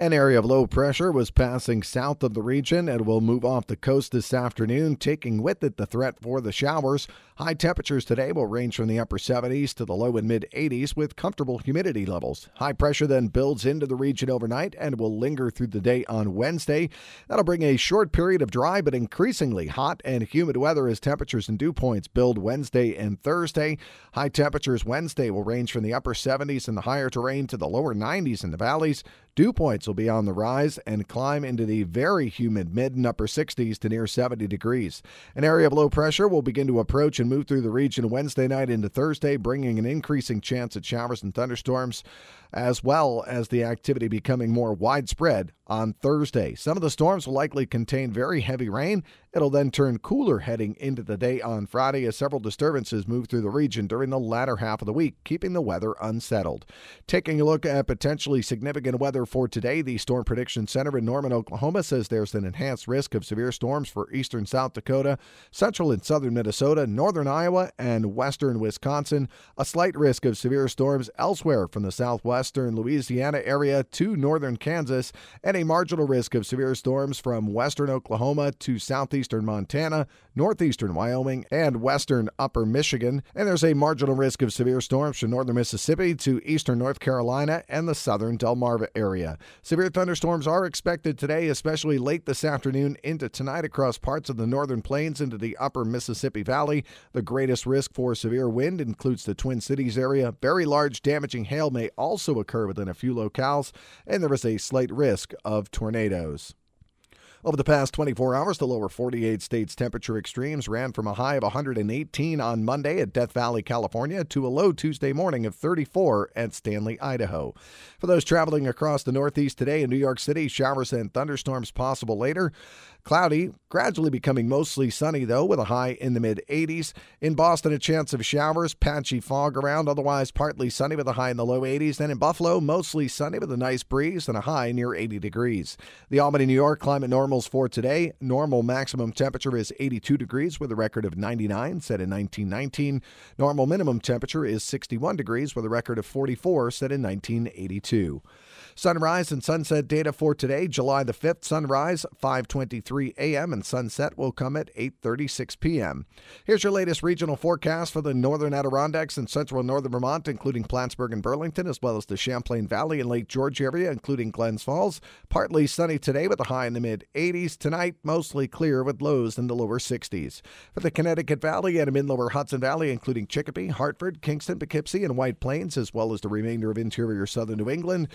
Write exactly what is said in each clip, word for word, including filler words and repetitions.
An area of low pressure was passing south of the region and will move off the coast this afternoon, taking with it the threat for the showers. High temperatures today will range from the upper seventies to the low and mid eighties with comfortable humidity levels. High pressure then builds into the region overnight and will linger through the day on Wednesday. That'll bring a short period of dry but increasingly hot and humid weather as temperatures and dew points build Wednesday and Thursday. High temperatures Wednesday will range from the upper seventies in the higher terrain to the lower nineties in the valleys. Dew points will be on the rise and climb into the very humid mid and upper sixties to near seventy degrees. An area of low pressure will begin to approach and move through the region Wednesday night into Thursday, bringing an increasing chance at showers and thunderstorms, as well as the activity becoming more widespread on Thursday. Some of the storms will likely contain very heavy rain. It'll then turn cooler heading into the day on Friday as several disturbances move through the region during the latter half of the week, keeping the weather unsettled. Taking a look at potentially significant weather for today, the Storm Prediction Center in Norman, Oklahoma says there's an enhanced risk of severe storms for eastern South Dakota, central and southern Minnesota, northern Iowa, and western Wisconsin. A slight risk of severe storms elsewhere from the southwestern Louisiana area to northern Kansas, and a marginal risk of severe storms from western Oklahoma to southeastern Montana, northeastern Wyoming, and western upper Michigan. And there's a marginal risk of severe storms from northern Mississippi to eastern North Carolina and the southern Delmarva area. Severe thunderstorms are expected today, especially late this afternoon into tonight across parts of the northern plains into the upper Mississippi Valley. The greatest risk for severe wind includes the Twin Cities area. Very large damaging hail may also occur within a few locales, and there is a slight risk of tornadoes. Over the past twenty-four hours, the lower forty-eight states' temperature extremes ran from a high of one hundred eighteen on Monday at Death Valley, California, to a low Tuesday morning of thirty-four at Stanley, Idaho. For those traveling across the Northeast today in New York City, showers and thunderstorms possible later. Cloudy, gradually becoming mostly sunny, though, with a high in the mid eighties. In Boston, a chance of showers, patchy fog around, otherwise partly sunny with a high in the low eighties. Then in Buffalo, mostly sunny with a nice breeze and a high near eighty degrees. The Albany, New York climate normals for today. Normal maximum temperature is eighty-two degrees with a record of ninety-nine, set in nineteen nineteen. Normal minimum temperature is sixty-one degrees with a record of forty-four, set in nineteen eighty-two. Sunrise and sunset data for today, July the fifth. Sunrise, five twenty-three a.m. and sunset will come at eight thirty-six p.m. Here's your latest regional forecast for the northern Adirondacks and central and northern Vermont, including Plattsburgh and Burlington, as well as the Champlain Valley and Lake George area, including Glens Falls. Partly sunny today with a high in the mid eighties. Tonight, mostly clear with lows in the lower sixties. For the Connecticut Valley and mid-lower Hudson Valley, including Chicopee, Hartford, Kingston, Poughkeepsie, and White Plains, as well as the remainder of interior southern New England,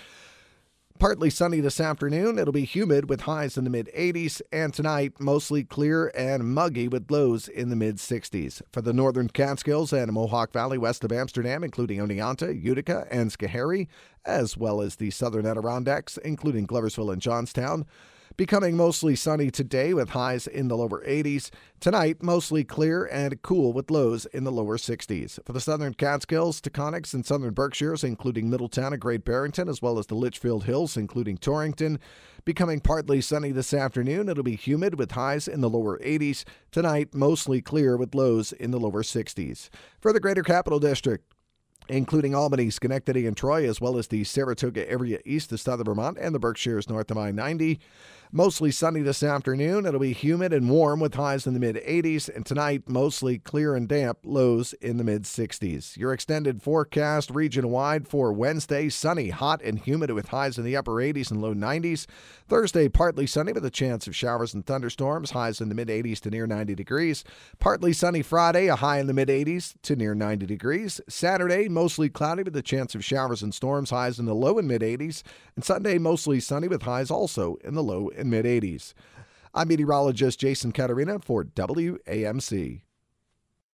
partly sunny this afternoon. It'll be humid with highs in the mid eighties, and tonight mostly clear and muggy with lows in the mid sixties. For the northern Catskills and Mohawk Valley west of Amsterdam, including Oneonta, Utica, and Schoharie, as well as the southern Adirondacks, including Gloversville and Johnstown, becoming mostly sunny today with highs in the lower eighties. Tonight, mostly clear and cool with lows in the lower sixties. For the southern Catskills, Taconics, and southern Berkshires, including Middletown and Great Barrington, as well as the Litchfield Hills, including Torrington, becoming partly sunny this afternoon. It'll be humid with highs in the lower eighties. Tonight, mostly clear with lows in the lower sixties. For the Greater Capital District, including Albany, Schenectady, and Troy, as well as the Saratoga area east of southern Vermont and the Berkshires north of I ninety. Mostly sunny this afternoon. It'll be humid and warm with highs in the mid eighties, and tonight mostly clear and damp, lows in the mid sixties. Your extended forecast region-wide for Wednesday, sunny, hot, and humid with highs in the upper eighties and low nineties. Thursday, partly sunny with a chance of showers and thunderstorms, highs in the mid eighties to near ninety degrees. Partly sunny Friday, a high in the mid eighties to near ninety degrees. Saturday, mostly cloudy with a chance of showers and storms, highs in the low and mid eighties. And Sunday, mostly sunny with highs also in the low and mid eighties. I'm meteorologist Jason Caterina for W A M C.